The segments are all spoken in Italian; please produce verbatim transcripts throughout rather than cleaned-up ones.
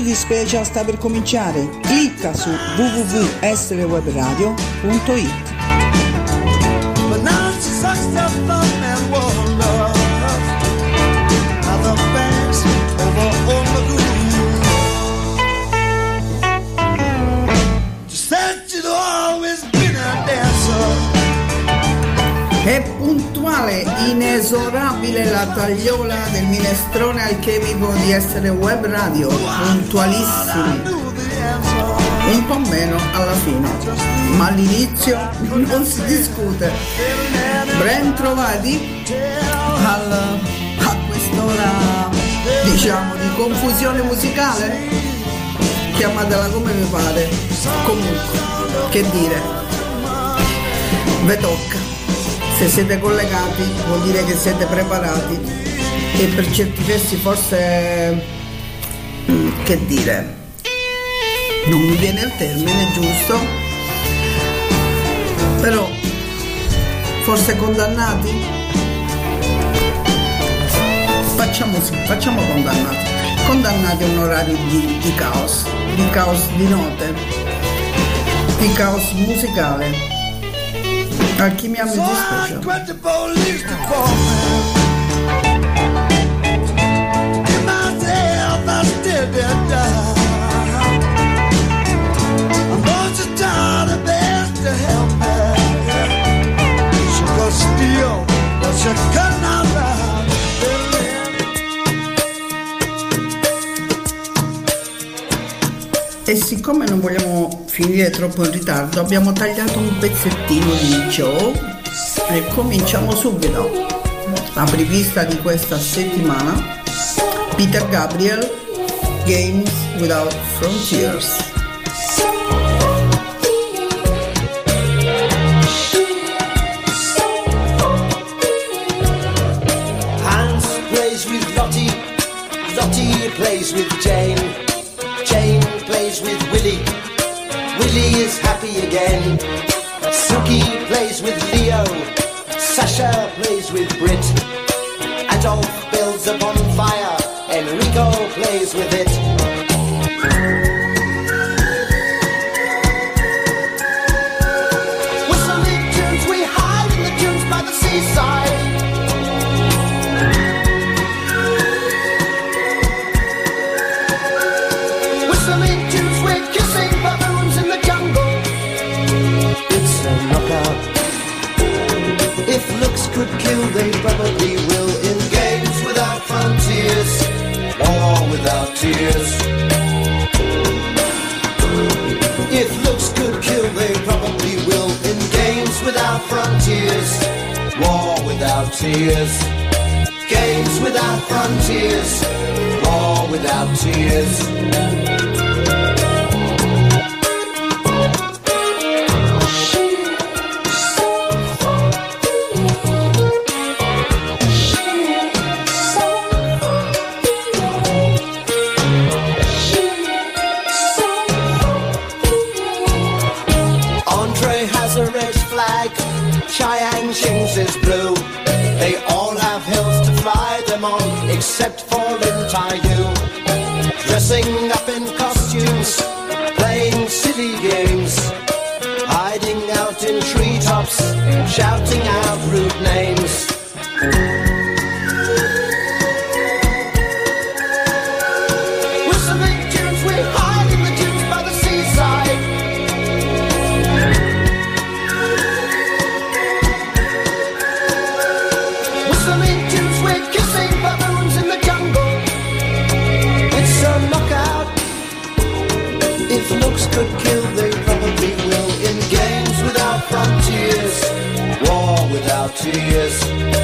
Daily Special sta per cominciare. Clicca su w w w punto essere web radio punto it. È puntuale, inesorabile la tagliola del minestrone alchemico di Essere Web Radio, puntualissimi, un po' meno alla fine, ma all'inizio non si discute. Ben trovati al, a quest'ora, diciamo, di confusione musicale, chiamatela come vi pare. Comunque, che dire, ve tocca. Se siete collegati vuol dire che siete preparati e per certi versi forse, che dire, non mi viene il termine giusto, però forse condannati? Facciamo sì, facciamo condannati. Condannati a un orario di, di caos, di caos di note, di caos musicale. Alchimia mi dispiace. E siccome non vogliamo finire troppo in ritardo, abbiamo tagliato un pezzettino di Joe e cominciamo subito. La prevista di questa settimana, Peter Gabriel, Games Without Frontiers. Hans plays with Lottie, Lottie plays with Jane, Jane plays with Willie, Willie is happy again. Suki plays with Leo, Sasha plays with Brit, Adolf builds a bonfire, Enrico plays with it. Whistling tunes, we hide in the dunes by the seaside. Whistling tunes, we're kissing baboons in the jungle. It's a knockout. If looks could kill, they probably will. In games without frontiers, war without tears. If looks could kill, they probably will. In games without frontiers, war without tears. Games without frontiers, war without tears. Cheyenne Shings is blue. They all have hills to fly them on, except for Lin Taiyu. Dressing up in costumes, playing silly games, hiding out in treetops, shouting out rude names. Whistling tunes, we hide in the dunes by the seaside. Whistling tunes, we're kissing baboons in the jungle. It's a knockout. If looks could kill, they probably will. In games without frontiers, war without tears.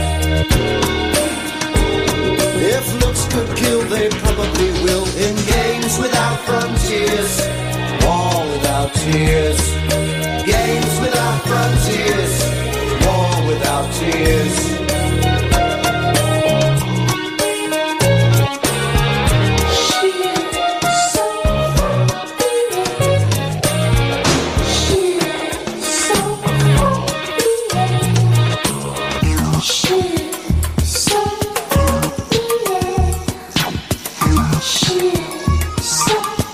If looks could kill, they probably will. In games without frontiers, war without tears. Games without frontiers, war without tears. So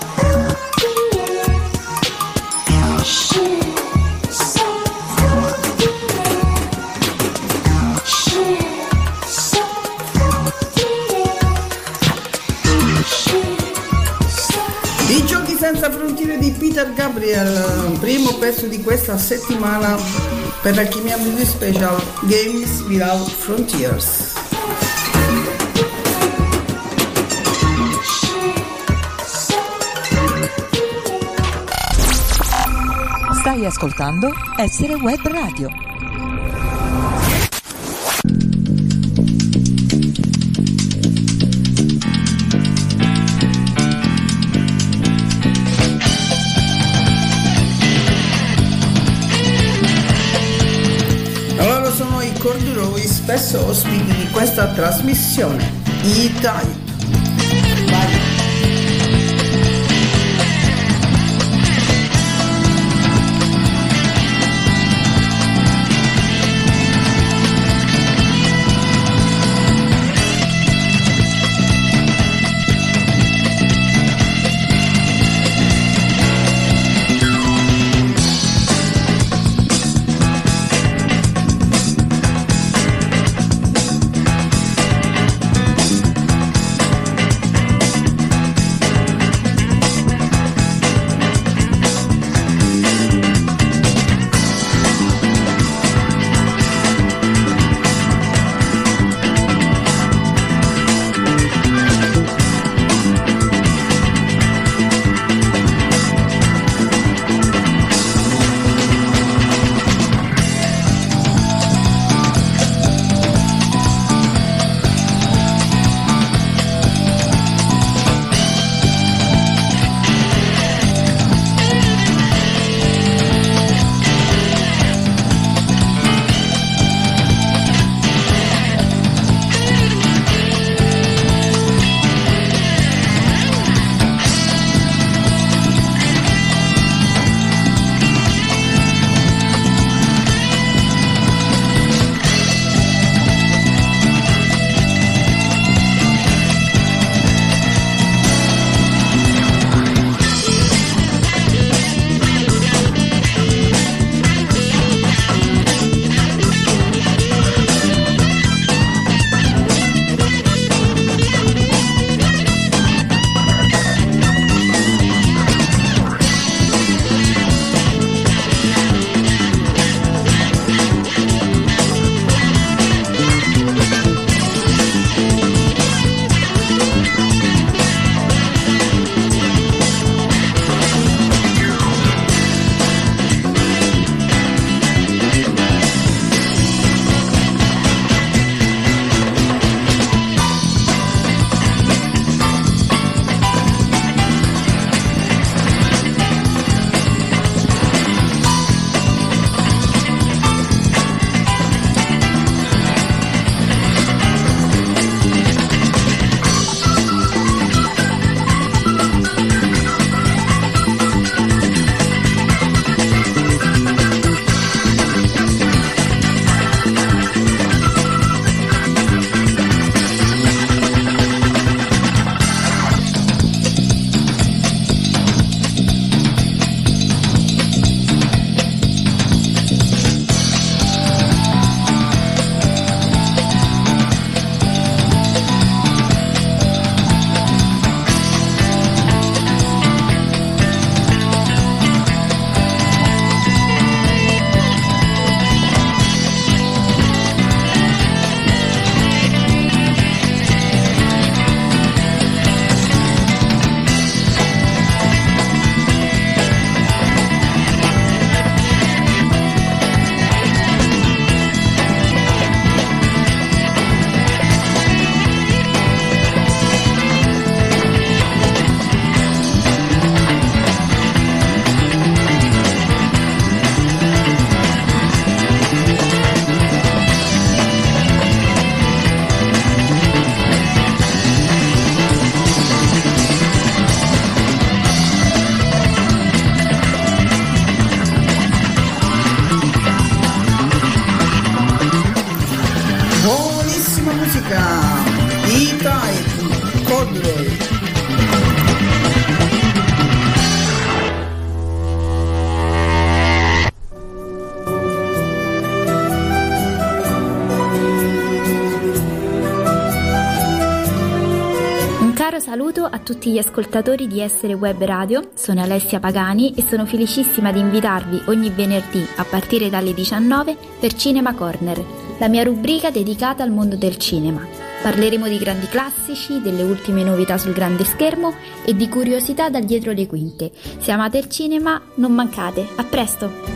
Peter Gabriel, primo pezzo di questa settimana per la Chimia Music Special Games Without Frontiers. Stai ascoltando Essere Web Radio. Allora sono i Corduroy, spesso ospiti di questa trasmissione. E-Type. Vai. saluto a tutti gli ascoltatori di Essere Web Radio, sono Alessia Pagani e sono felicissima di invitarvi ogni venerdì a partire dalle diciannove per Cinema Corner, la mia rubrica dedicata al mondo del cinema. Parleremo di grandi classici, delle ultime novità sul grande schermo e di curiosità da dietro le quinte. Se amate il cinema, non mancate. A presto!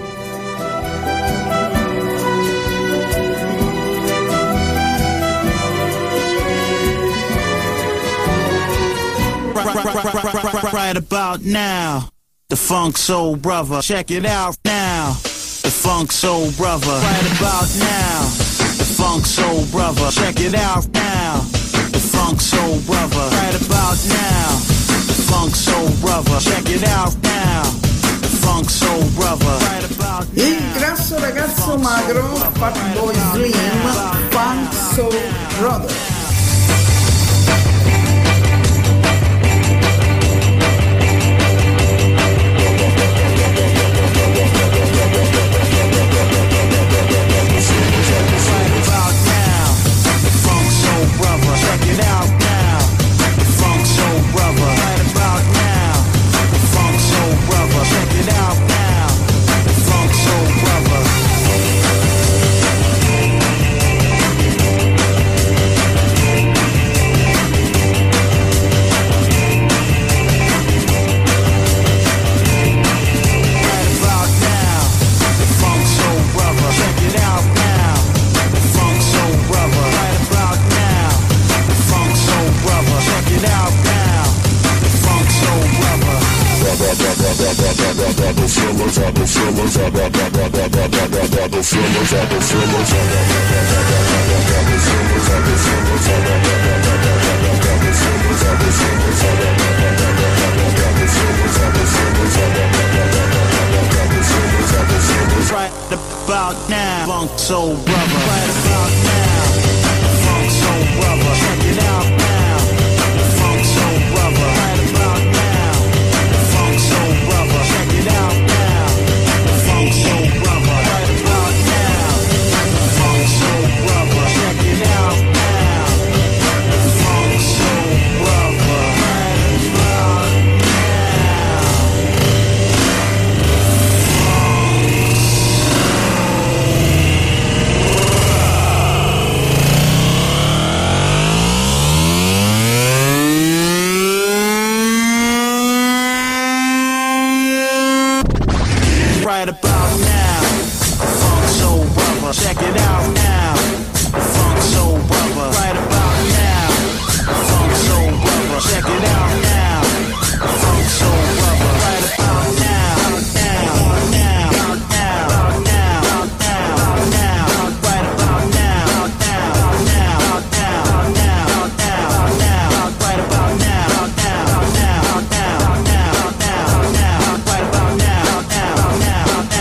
Right about now, the Funk Soul Brother. Check it out now, the Funk Soul Brother. Right about now, the Funk Soul Brother. Check it out now, the Funk Soul Brother. Right about now, the Funk Soul Brother. Check it out now, the Funk Soul Brother. Right about now. Il grasso ragazzo magro, Fatboy Slim, Funk Soul Brother. Check it out now, the Funk Soul Brother. Right about now, the Funk Soul Brother. Check it out now, the Funk Soul Brother. Right about now, the Funk Soul Brother. Check it out now, the Funk Soul Brother. Right about now, Funk Soul Brother, check it out now, the Funk Soul Brother. Right about now, Funk Soul Brother. Right about now, Funk Soul Brother. Check it out now, the Funk Soul Brother. Right about now, the Funk Soul Brother. Check it out now, the Funk Soul Brother. Right about now, the Funk Soul Brother. Check it out now, the Funk Soul Brother. Right about Right about now, Funk Soul Brother. Check it out now, Funk Soul Brother. Right about now, Funk Soul Brother. Check it out now, Funk Soul Brother. Right about now, now, now, now, now, now, now. Right about now, now, now, now, now, now, now. Right about now, now, now, now, now, now, now. Right about now, now, now.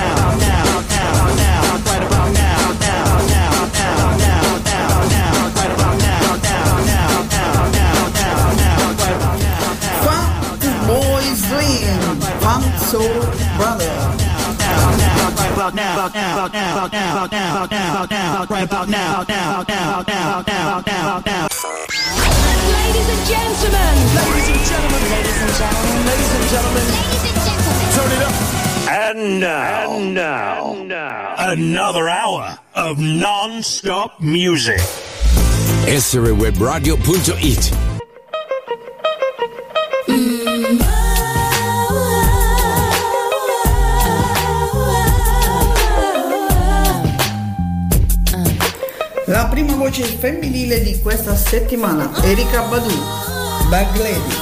Fatboy Slim, Funk Soul Brother. Right about now, about now, about now, about now, about now, about now, about now, right about now, about now, about now, about now, about now, about now, about now. Ladies and gentlemen, ladies and gentlemen, ladies and gentlemen, ladies and gentlemen, ladies and gentlemen, turn it up. And now, and now, and now, another hour of non-stop music. essere web radio punto it. La prima voce femminile di questa settimana, Erykah Badu, Bag Lady.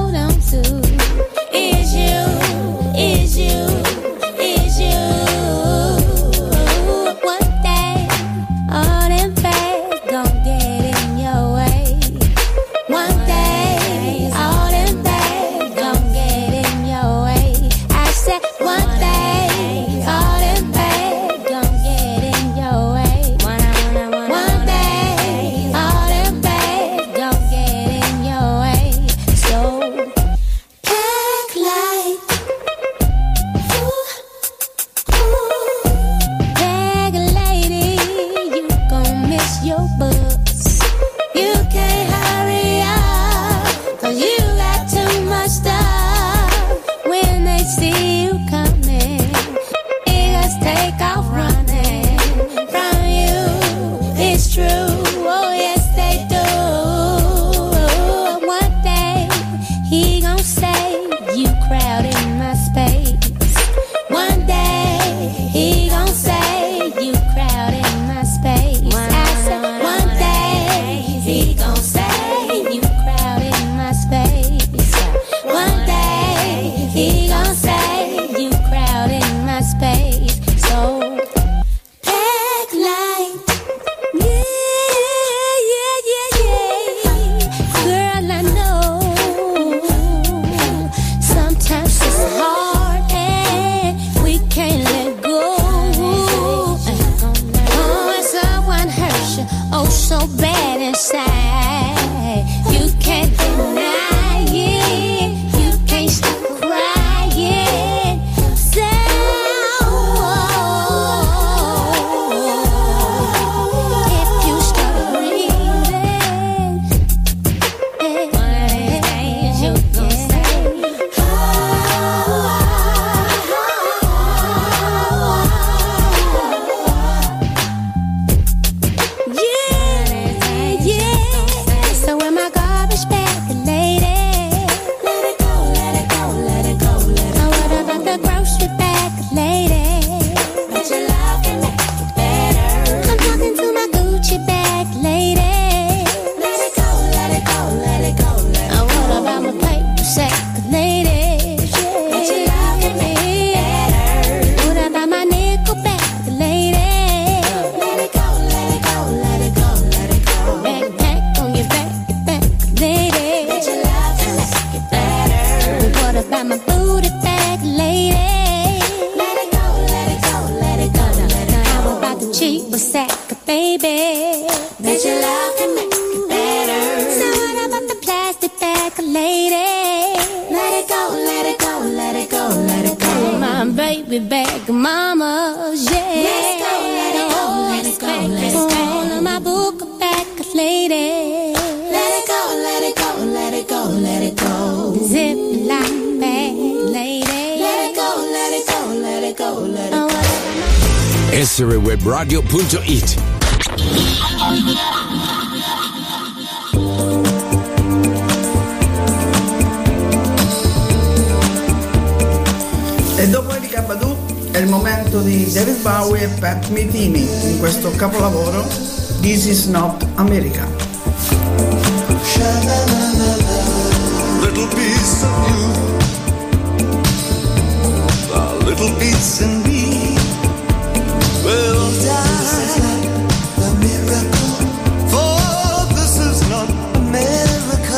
Is you, is you, is you like a lady. Let it go, let it go, let it go, let it go. My baby back, mama's, yeah. Let it go, let it go, let it go, let it go. My book back, lady. Let it go, let it go, let it go, let it go. Zip like bag, lady. Let it go, let it go, let it go, let it go. essere web radio punto it. E dopo Erykah Badu è il momento di David Bowie e Pat Metheny in questo capolavoro This Is Not America. Little piece of you, a little piece in me will die. This is not a miracle, for this is not America.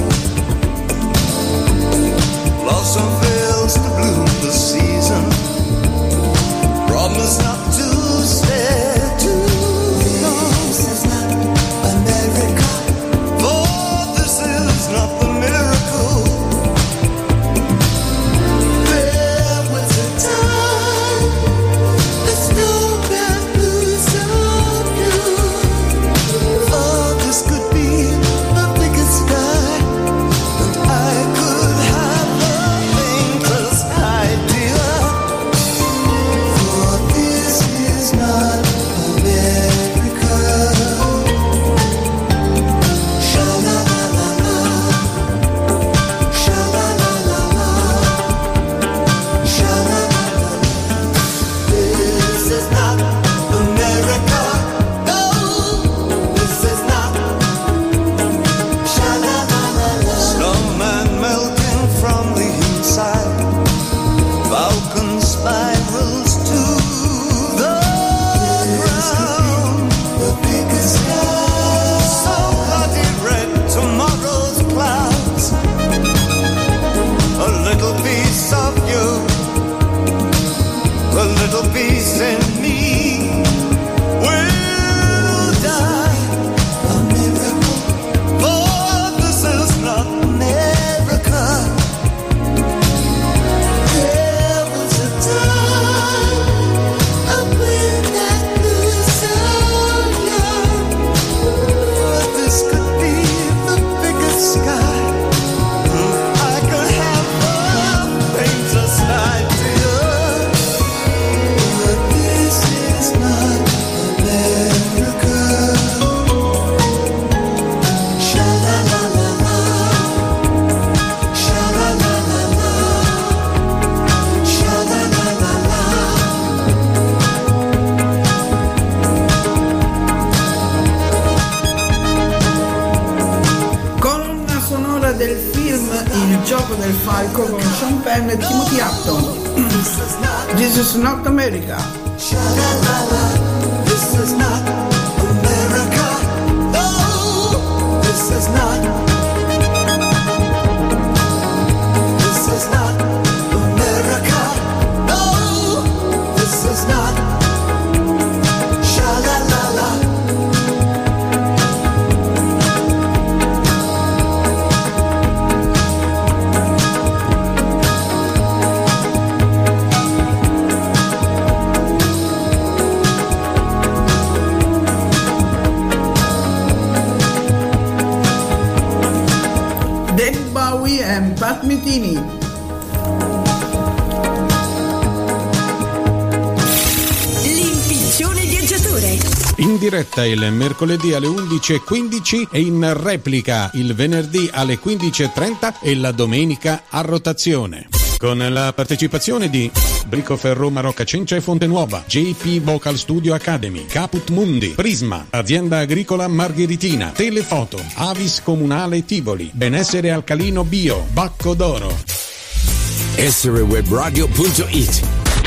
Blossom fails to bloom this season, promise not to stay too long. This is not America, for this is not the miracle. There was a time the snow got loose on you, for this could be the biggest sky, and I could have the faintest idea, for this is not America. Sha-la-la-la-la, sha-la-la-la-la, sha-la-la-la-la. This is not America. No, this is not. Sha-la-la-la-la. Snowman melting from the inside, Falcon spirals to the ground. The biggest sky, so bloody red, tomorrow's clouds. A little piece of you, a little piece in me will die. A miracle, for this is not America. There was a time up when that blue sun young, for this could be the biggest sky. I could have the faintest idea, but this is not America. Sha-la-la-la-la, sha-la-la-la-la, sha-la-la-la-la. Colonna sonora del film Il gioco del falco con Sean Penn e Timothy Hutton. This is not America. Sha-la-la-la, this is not America. No, this is not. This is not America. No, this is not. Sha-la-la-la. David Bowie and Pat Metheny. L'impiccione viaggiatore. In diretta il mercoledì alle undici e quindici e in replica il venerdì alle quindici e trenta e la domenica a rotazione. Con la partecipazione di Bricoferro Marocca Cencia e Fontenuova, J P Vocal Studio Academy, Caput Mundi, Prisma, Azienda Agricola Margheritina, Telefoto, Avis Comunale Tivoli, Benessere Alcalino Bio, Bacco d'Oro. essere web radio punto it.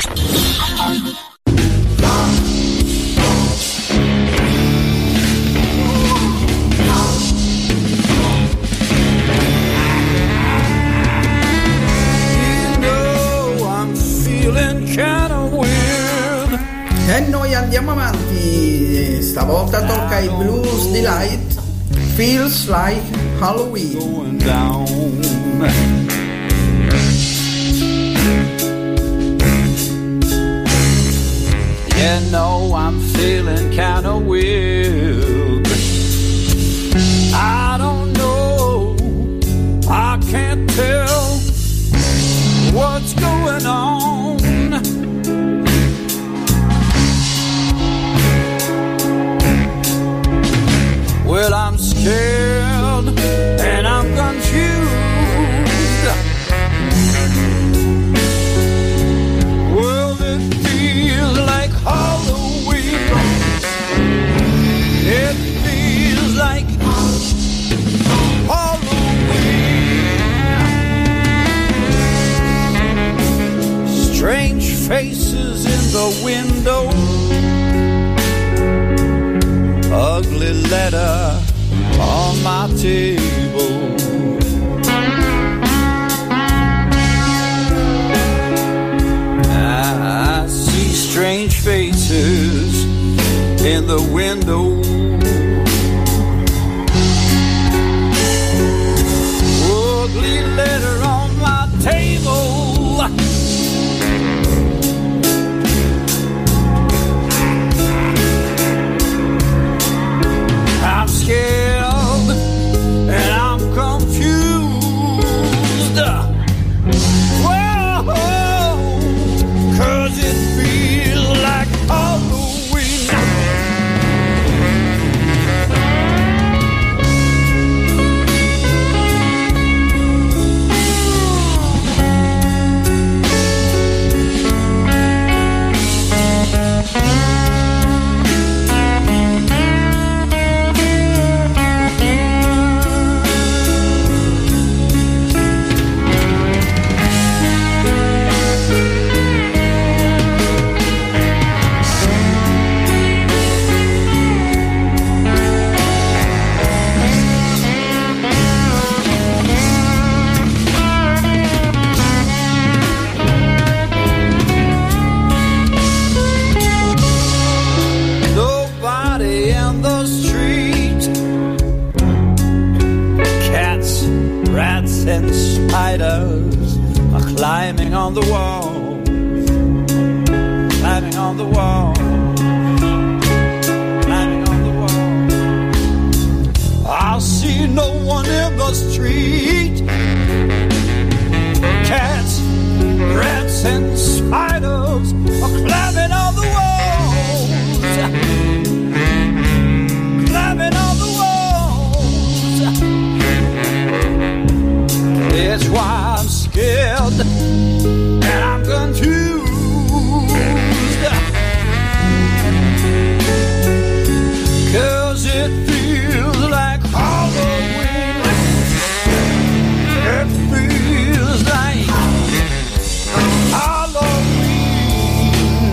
E noi andiamo avanti, stavolta tocca i Blues Delight, Feels Like Halloween. Going down. You know I'm feeling kinda weird. I don't know, I can't tell what's going on. Well, I'm scared and I'm confused. Well, it feels like Halloween. It feels like Halloween. Strange faces in the window. Ugly letter on my table. I see strange faces in the window. Ugly letter on my table. I'm scared and I'm confused. Whoa, 'cause it feels like Halloween. Nobody in the street. Cats, rats, and spiders are climbing on the wall. Climbing on the wall. Climbing on the wall. I see no one in the street. Cats, rats, and spiders are climbing on the walls. Climbing on the walls. That's why I'm scared and I'm confused. 'Cause it feels like Halloween. It feels like Halloween.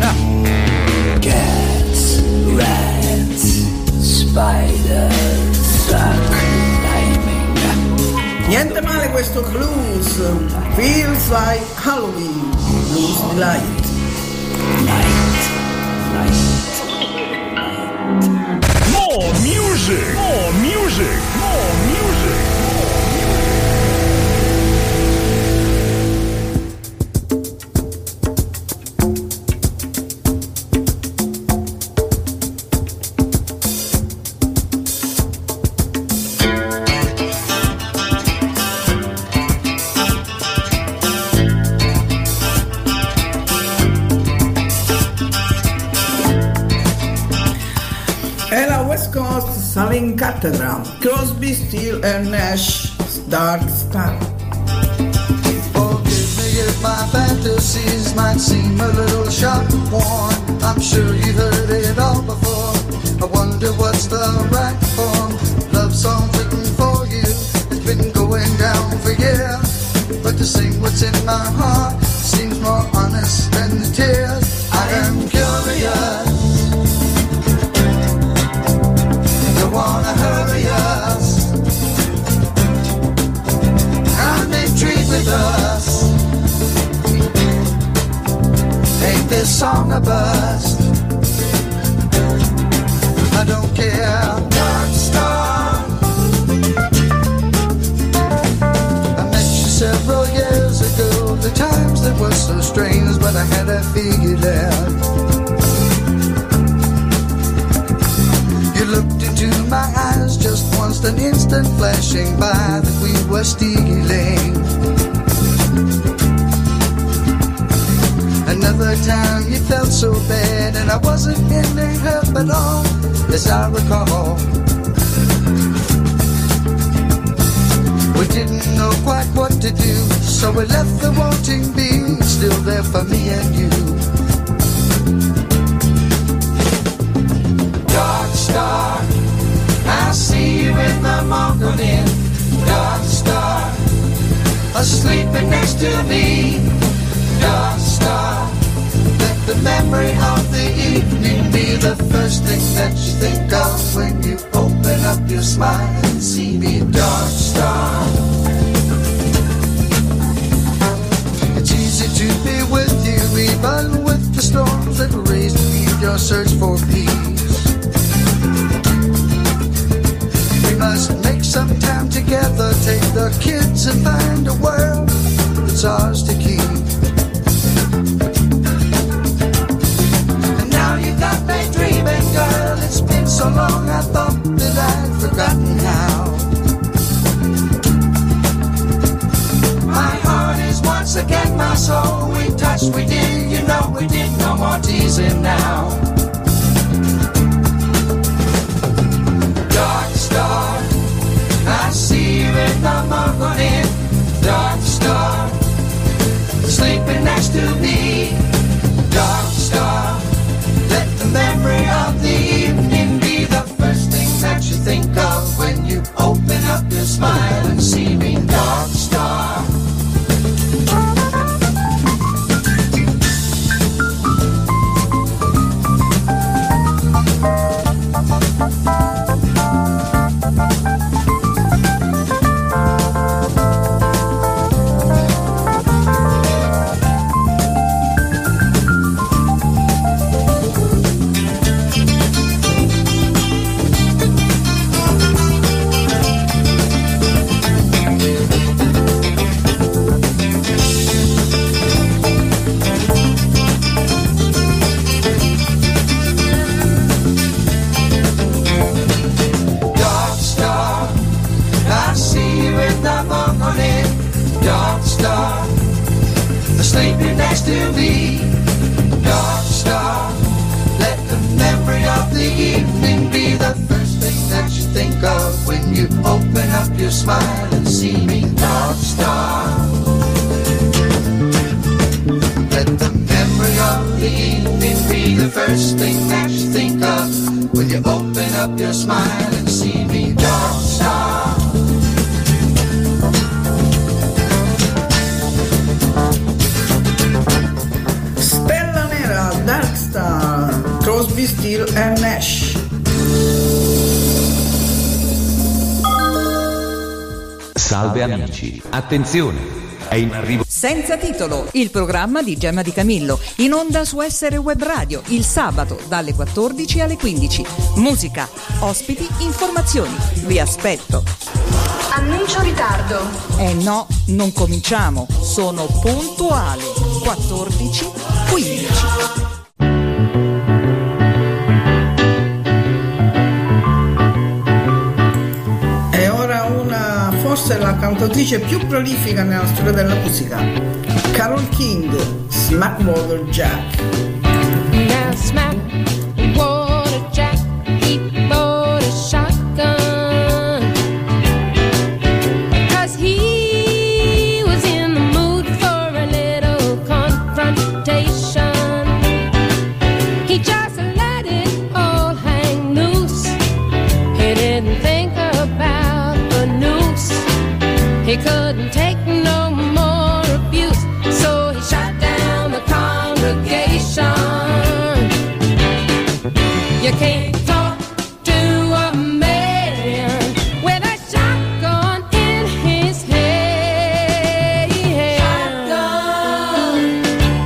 Cats, rats, spiders are climbing. Niente male questo blues. Feels like Halloween. Blues Delight. More music, more music, more music. Saline Cathedral, Crosby, Steele and Nash, Dark Star. Forgive me if my fantasies might seem a little sharp and worn. I'm sure you've heard it all before. I wonder what's the right form. Love song written for you. It's been going down for years. But to sing what's in my heart seems more honest than the tears. I am curious. You wanna hurry us? Come and treat with us. Make this song a bust. I don't care. Dark Star. it was so strange, but I had to figure it out. You looked into my eyes just once, an instant flashing by that we were stealing. Another time you felt so bad, and I wasn't in any help at all, as I recall. We didn't know quite what to do, so we left the wanting be still there for me and you. Dark star, I see you in the morning. Dark star, sleeping next to me. Dark star, let the memory of the evening be the first thing that you think of when you open up your smile and see me. Dark star, it's easy to be with you, even with the storms that raised me in your search for peace. We must make some time together, take the kids and find a world that's ours to keep. And now you got me dreaming, girl, it's been so long I thought that I'd forgotten how. my heart is once again my soul. We touched, we did, you know we did, no more teasing now. Dark star, I see you in the morning. Dark star, sleeping next to me. Dark star, let the memory of the evening be the first thing that you think of when you open up your smile and see me. Dark star. Sleeping next to me, dark star. Let the memory of the evening be the first thing that you think of when you open up your smile and see me, dark star. Let the memory of the evening be the first thing that you think of when you open up your smile and see me, dark star. Crosby, Still and Nash. Salve amici, attenzione, è in arrivo Senza titolo, il programma di Gemma Di Camillo, in onda su Essere Web Radio, il sabato dalle quattordici alle quindici. Musica, ospiti, informazioni. Vi aspetto. Annuncio ritardo. Eh no, non cominciamo, sono puntuale. quattordici quindici. Forse la cantautrice più prolifica nella storia della musica, Carole King, Smackwater Jack. Now Smackwater Jack, he bought a shotgun, 'cause he was in the mood for a little confrontation. He just let it all hang loose. He didn't think about the noose. He couldn't take no more abuse, so he shot down the congregation. You can't talk to a man with a shotgun in his hand. Shotgun.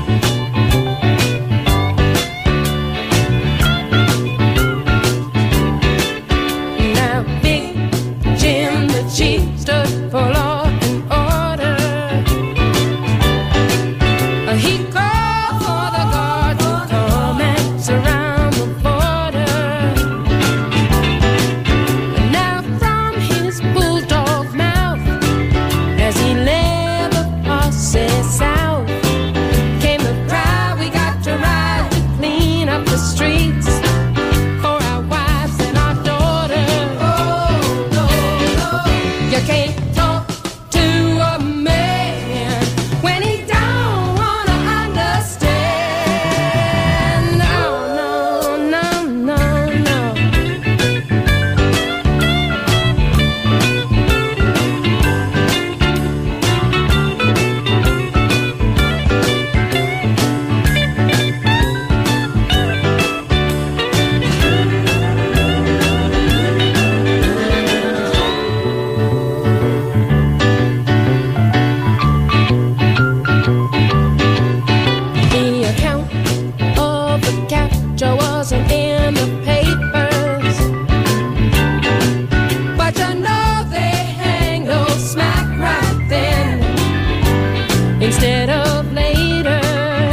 Now Big Jim the Chief stood for law and order. instead of later.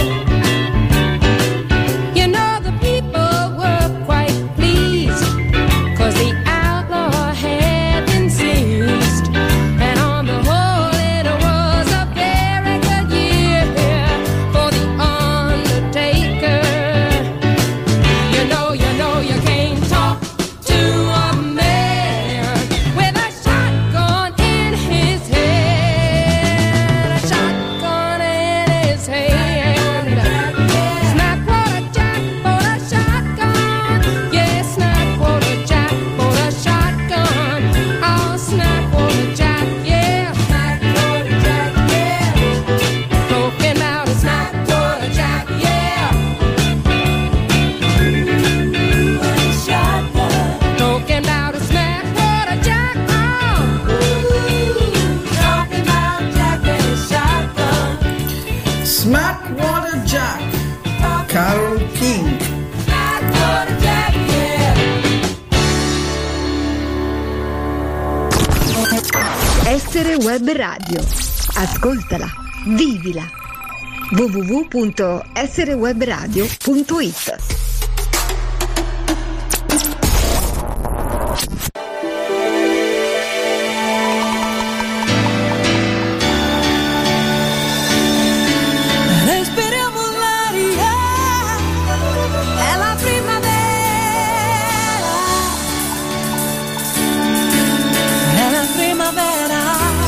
You know the people were quite pleased, 'cause the outlaw had been seized. And on the whole it was a very good year for the undertaker. You know, you know you can't talk to a man with a shotgun in his head. A shotgun in his hand. Snap quarter jack for a shotgun. Yeah, snap quarter jack for a shotgun. Oh, snap quarter jack, yeah. Snap quarter jack, yeah. Talking about a snap quarter jack, yeah. Shotgun. Talking about a snap quarter jack, oh. Talking about Jack and his shotgun. Smackwater Jack, Carole King. Snap quarter jack, yeah. Essere Web Radio. Ascoltala, vivila. w w w punto essere web radio punto it. Respiriamo l'aria, è la primavera, è la primavera,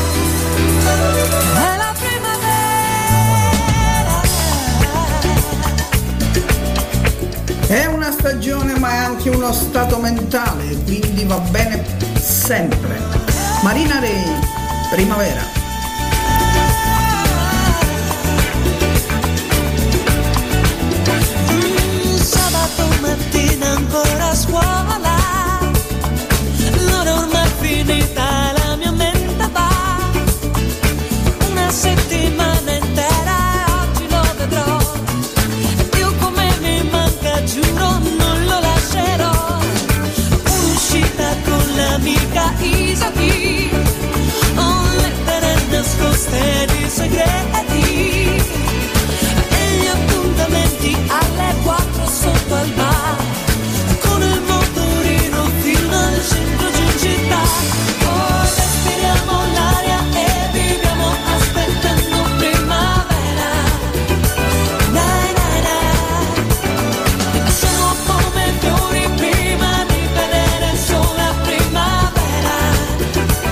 è la primavera. È una stagione ma è anche uno stato mentale, quindi va bene sempre. Marina Rei, Primavera. Sabato mattina ancora a scuola, l'ora ormai finita, la mia mente va. Una settimana intera oggi lo vedrò. Dio come mi manca, giuro non lo lascerò. Un'uscita con l'amica Isaki, ho lettere nascoste di segreti, e gli appuntamenti alle quattro sotto al bar, con il motorino fino al centro giù in città. Oh, respiriamo l'aria e viviamo aspettando primavera. Dai, dai, dai. Siamo come fiori prima di vedere il sole a primavera.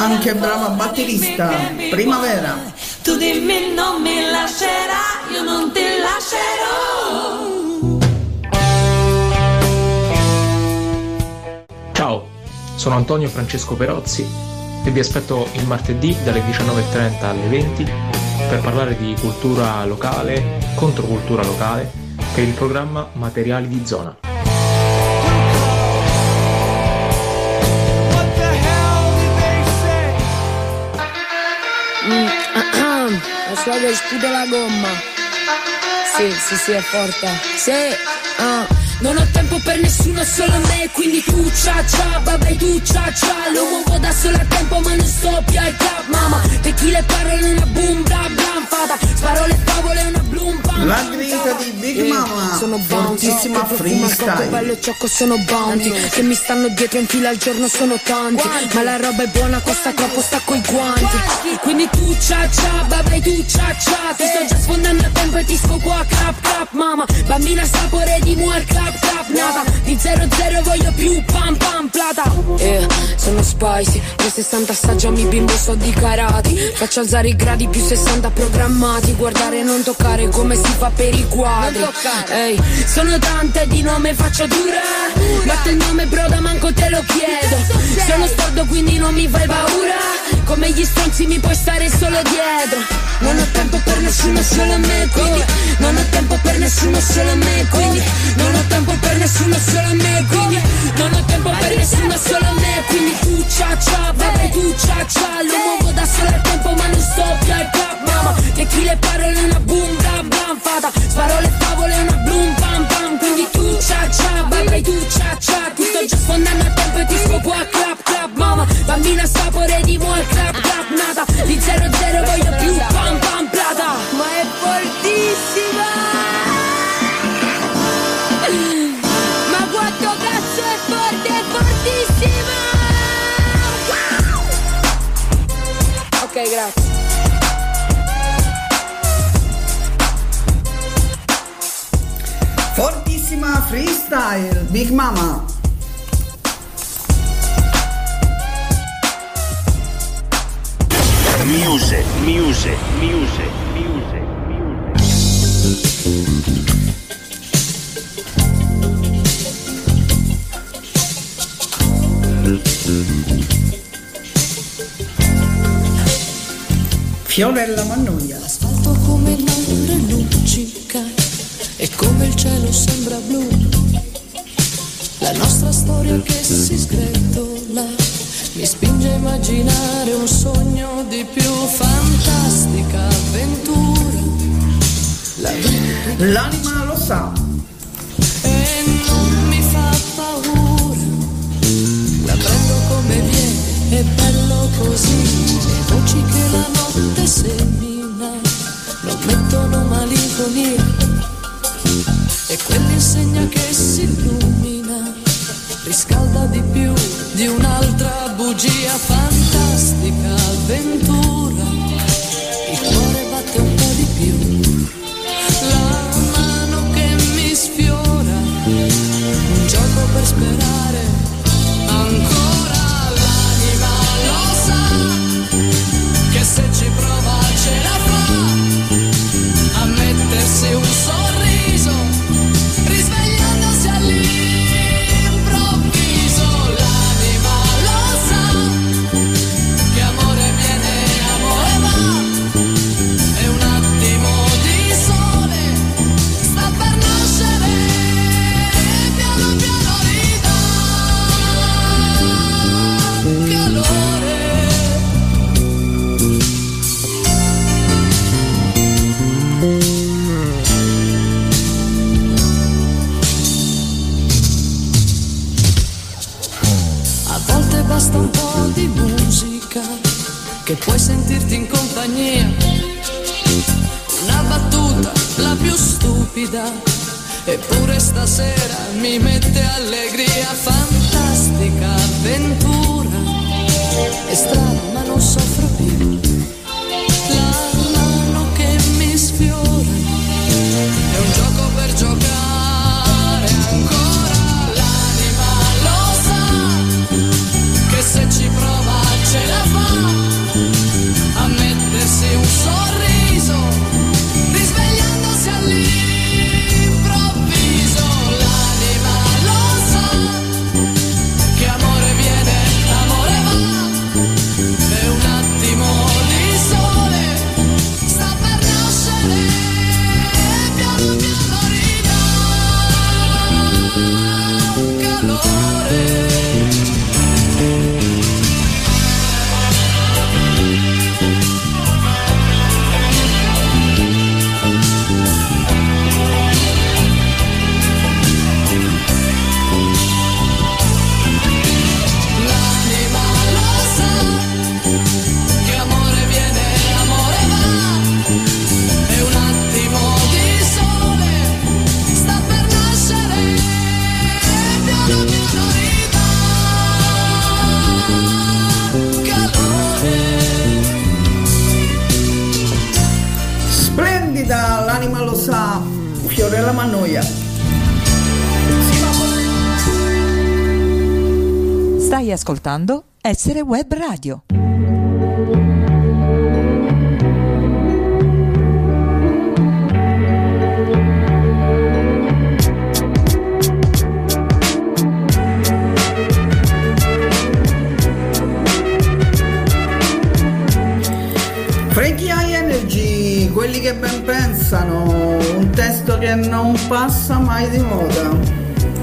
anche brava batterista. Primavera. Tu dimmi non mi lascerai, io non ti lascerò. Ciao, sono Antonio Francesco Perozzi e vi aspetto il martedì dalle diciannove e trenta alle venti per parlare di cultura locale, controcultura locale, per il programma Materiali di Zona. Mm, la suoga sputa la gomma. Sì, sì, sì, è forte. Sì, ah. Non ho tempo per nessuno, solo me, quindi tu cia cia, vabbè tu cia cia. Lo muovo da solo a tempo ma non sto più al cap, mamma. Per chi le parole una boom bla bla fata. Sparo le favole una bloom bam. La grinta di Big eh, Mama, sono fortissima freestyle. Bello e ciocco sono bounty, che mi stanno dietro in fila al giorno sono tanti. Guanti. Ma la roba è buona, costa troppo, stacco i guanti. Guanti. Quindi tu cia cia, vabbè tu cia cia. Ti sto già sfondando a tempo e ti scopo a clap clap, mamma. Bambina sapore di muer clap clap, nata. Di zero zero voglio più pam pam plata. Eh, sono spicy, più sessanta assaggiami bimbo so di karate. Faccio alzare i gradi più sessanta programmati. Guardare e non toccare come si fa per i quadri. Ehi, sono tante di nome faccio dura. Batto il nome broda manco te lo chiedo. Sono stordo quindi non mi fai paura. Come gli stronzi mi puoi stare solo dietro. Non ho tempo per nessuno solo a me quindi. Non ho tempo per nessuno solo a me quindi. Non ho tempo per nessuno solo a me quindi. Non ho tempo per nessuno solo a me quindi. Tu cia cia, vabbè tu cia cia. Lo muovo da solo al tempo ma non sto più al cap, mamma. Che chi le parole una boom bla bla fata. Sparo le favole una bloom pam pam. Quindi tu cia cia, vabbè tu cia cia. Ti sto già sfondando a tempo e ti scopo a clap clap, mamma. Bambina sapore di muor clap clap nata. Di zero zero voglio più pam pam plata. Ma è fortissima. Ma quanto cazzo è forte, è fortissima. Wow. Ok, grazie. Fortissima freestyle, Big Mama. Music, music, music, music, Fiorella Mannoia. L'asfalto come il mare luccica e come il cielo sembra blu. La nostra storia che si sgretola mi spinge a immaginare un sogno di più fantastica avventura. La vita l'anima lo sa e non mi fa paura. La prendo come viene, è bello così. Le voci che la notte semina non mettono malinconia. E quell'insegna che si illumina riscalda di più di un'altra bugia fantastica avventura. Il cuore batte un po' di più. La mano che mi sfiora, un gioco per sperare ancora. L'anima lo sa che se ci prova ce la fa a mettersi un sorriso risvegliandosi all'improvviso. L'anima lo sa che amore viene, amore va. E un attimo di sole sta per nascere e piano piano ridà calore. A volte basta un po' di musica che puoi sentirti in compagnia. Una battuta, la più stupida, eppure stasera mi mette allegria. Fantastica avventura, è strano ma non soffro più. La mano che mi sfiora è un gioco per giocare ancora. L'anima lo sa che se ci prova ce la fa Fiorella Mannoia. Stai ascoltando Essere Web Radio. Frankie High Energy, quelli che ben pensano, un testo che non passa mai di moda.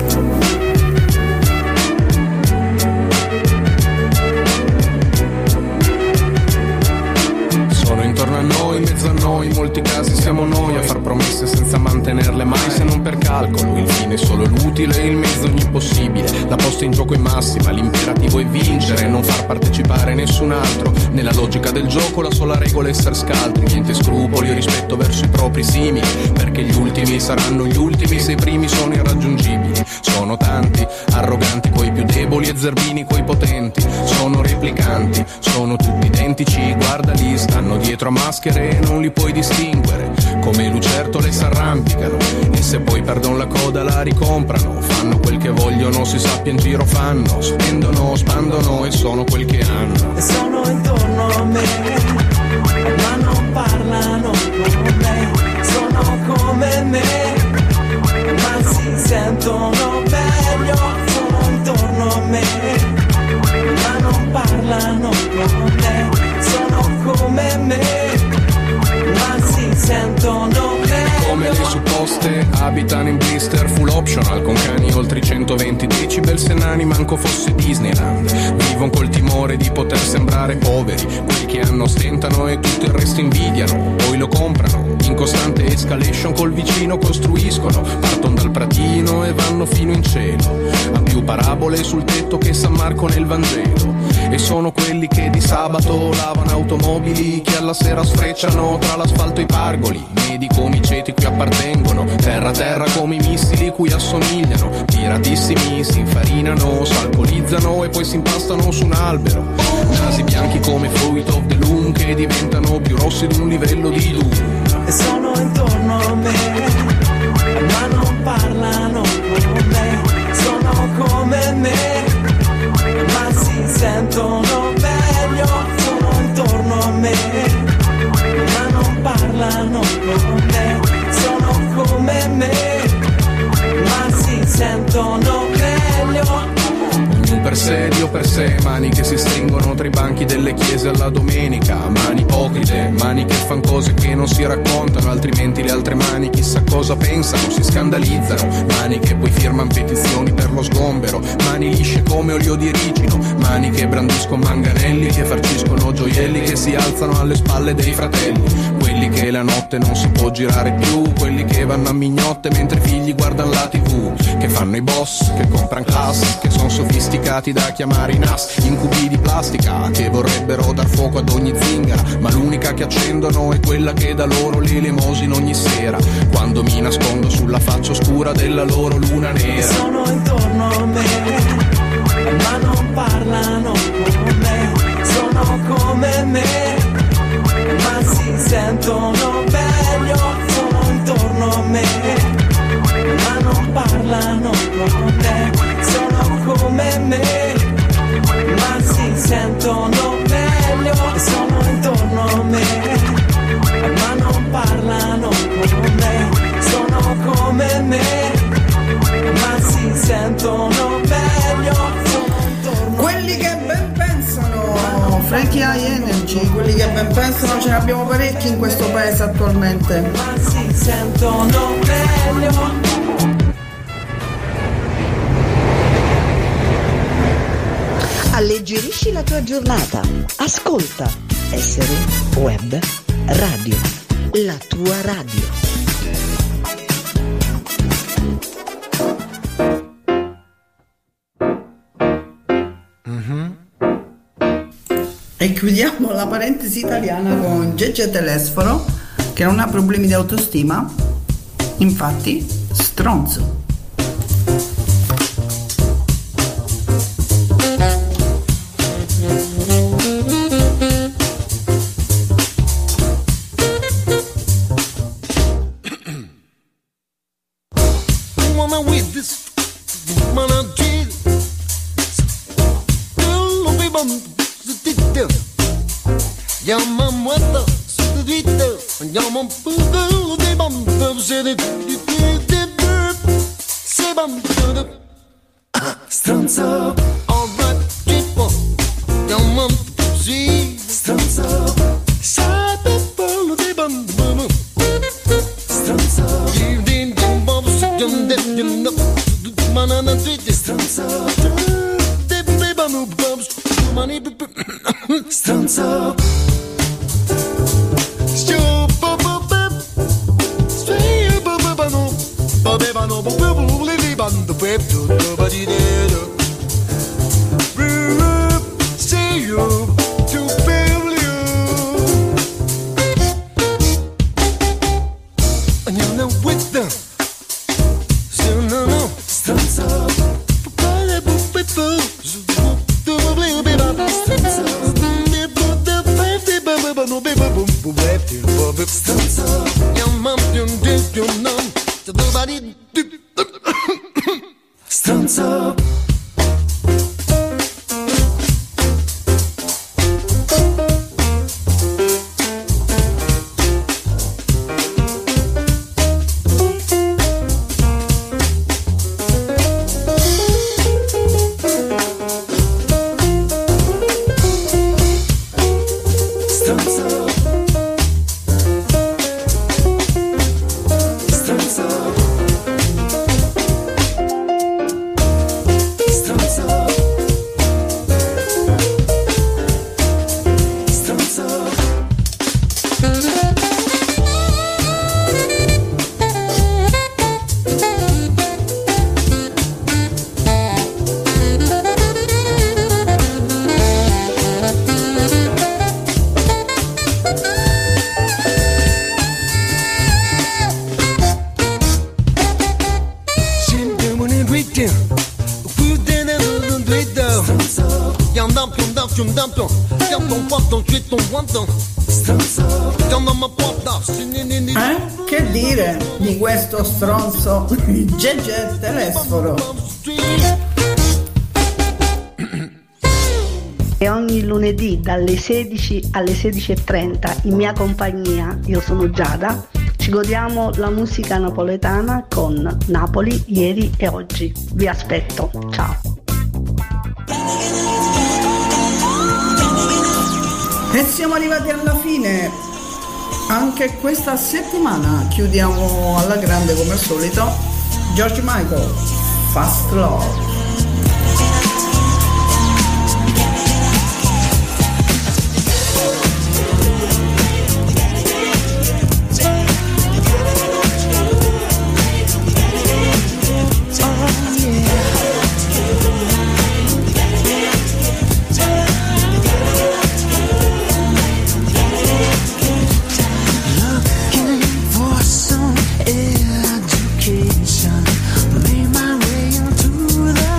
Intorno a noi, in mezzo a noi, in molti casi siamo noi a far promesse senza mantenerle mai, se non per calcolo. Il fine è solo l'utile, il mezzo ogni possibile. La posta in gioco è massima, l'imperativo è vincere, non far partecipare nessun altro. Nella logica del gioco la sola regola è essere scaltri, niente scrupoli o rispetto verso i propri simili, perché gli ultimi saranno gli ultimi se i primi sono irraggiungibili. Sono tanti, arroganti coi più deboli e zerbini coi potenti. Sono replicanti, sono tutti identici, guardali, stanno dietro a maschere e non li puoi distinguere. Come lucertole s'arrampicano e se poi perdono la coda la ricomprano. Fanno quel che vogliono, si sappia in giro fanno, spendono, spandono e sono quel che hanno. E sono intorno a me, ma non parlano con me. Sono come me, ma si sentono meglio. Sono intorno a me, ma non parlano con me. Sono come me, ma si sentono meglio. Come le supposte, abitano in blister full optional, con cani oltre i centoventi decibel, se nani manco fosse Disneyland. Vivono col timore di poter sembrare poveri, quelli che hanno stentano e tutto il resto invidiano, poi lo comprano, in costante escalation col vicino costruiscono, partono dal pratino e vanno fino in cielo, ha più parabole sul tetto che San Marco nel Vangelo. E sono quelli che di sabato lavano automobili, che alla sera sfrecciano tra l'asfalto e i pargoli, medi come i ceti cui appartengono, terra a terra come i missili cui assomigliano, tiratissimi si infarinano, s'alcolizzano e poi si impastano su un albero, nasi bianchi come Fruit of the Loom che diventano più rossi di un livello di Doom. E sono intorno a me, ma non parlano con me. Sono come me, ma si sentono meglio. Sono intorno a me, ma non parlano con me. Sono come me, ma si sentono meglio. Ognuno per sé, Dio per sé, mani che si stringono tra i banchi delle chiese alla domenica, mani ipocrite, mani che fan cose che non si raccontano, altrimenti le altre mani chissà cosa pensano, si scandalizzano, mani che poi firman petizioni per lo sgombero, mani lisce come olio di ricino, mani che brandiscono manganelli, che farciscono gioielli, che si alzano alle spalle dei fratelli, quelli che la notte non si può girare più, quelli che vanno a mignotte mentre i figli guardano la tivù, che fanno i boss, che compran class, che sono sofisticati da chiamare i N A S, incubi di plastica che vorrebbero dar fuoco ad ogni zingara, ma l'unica che accendono è quella che dà loro l'elemosina ogni sera, quando mi nascondo sulla faccia oscura della loro luna nera. Sono intorno a me, ma non parlano con me. Sono come me, ma si sentono meglio. Sono intorno a me, ma non parlano con me. Sono come me, ma si sentono meglio. Sono intorno a me, ma non parlano con me. Sono come me, ma si sentono meglio. Quelli che ben pensano, Frankie High Energy, quelli che ben pensano ce ne abbiamo parecchi in questo paese attualmente. Ma si sentono meglio. Alleggerisci la tua giornata. Ascolta Essere Web Radio, la tua radio. E chiudiamo la parentesi italiana con Gege Telesforo, che non ha problemi di autostima, infatti stronzo. Andiamo a muerto, su dritto, andiamo a fuoco, dei bambini, se ne se bambini, stronzo, alright, tipo, andiamo a così, stronzo, sai per pollo dei bambini, stronzo, di di di bambù, si chiude, di no, manana dritti, stronzo, dei bambini, mani, stronzo. Stronzo. Eh? Che dire di questo stronzo Gegè Telesforo? E ogni lunedì dalle sedici alle sedici e trenta in mia compagnia, io sono Giada, ci godiamo la musica napoletana con Napoli, ieri e oggi. Vi aspetto, ciao. E siamo arrivati alla fine, anche questa settimana chiudiamo alla grande come al solito. George Michael, Fast Love. Education made my way into the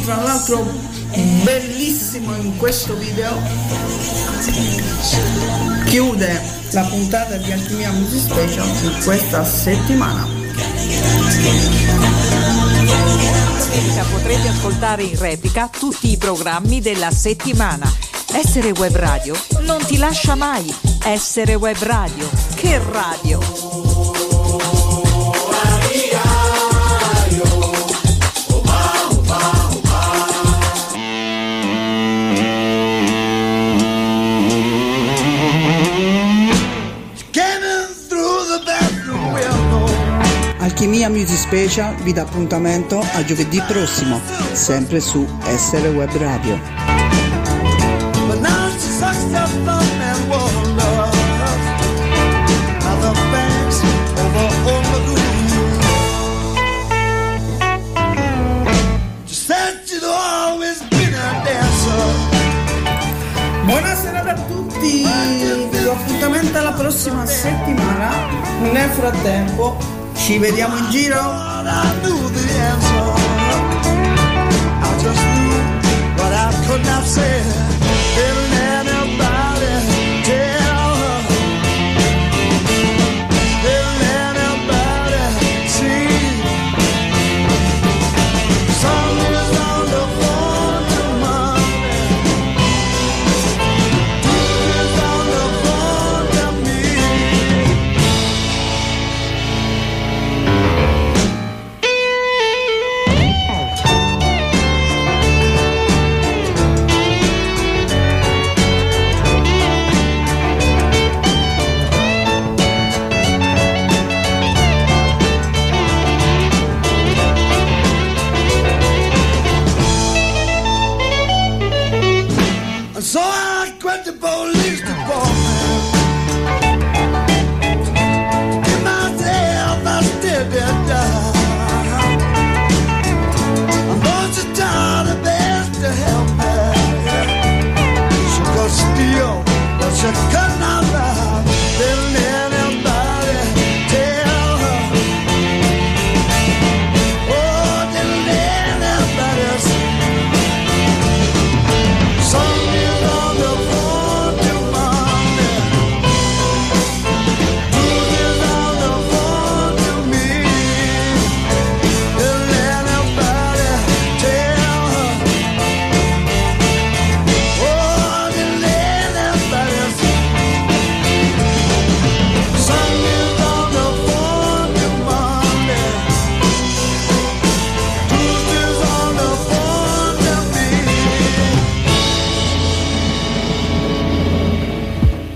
tra l'altro bellissimo in questo video, chiude la puntata di Alchimia Music Special di questa settimana. Potrete ascoltare in replica tutti i programmi della settimana. Essere Web Radio non ti lascia mai. Essere Web Radio, che radio! Alchimia Music Special vi dà appuntamento a giovedì prossimo, sempre su Essere Web Radio. Buonasera a tutti, vi do appuntamento alla prossima settimana. Nel frattempo ci vediamo in giro. I knew the answer. I just knew what I could not say.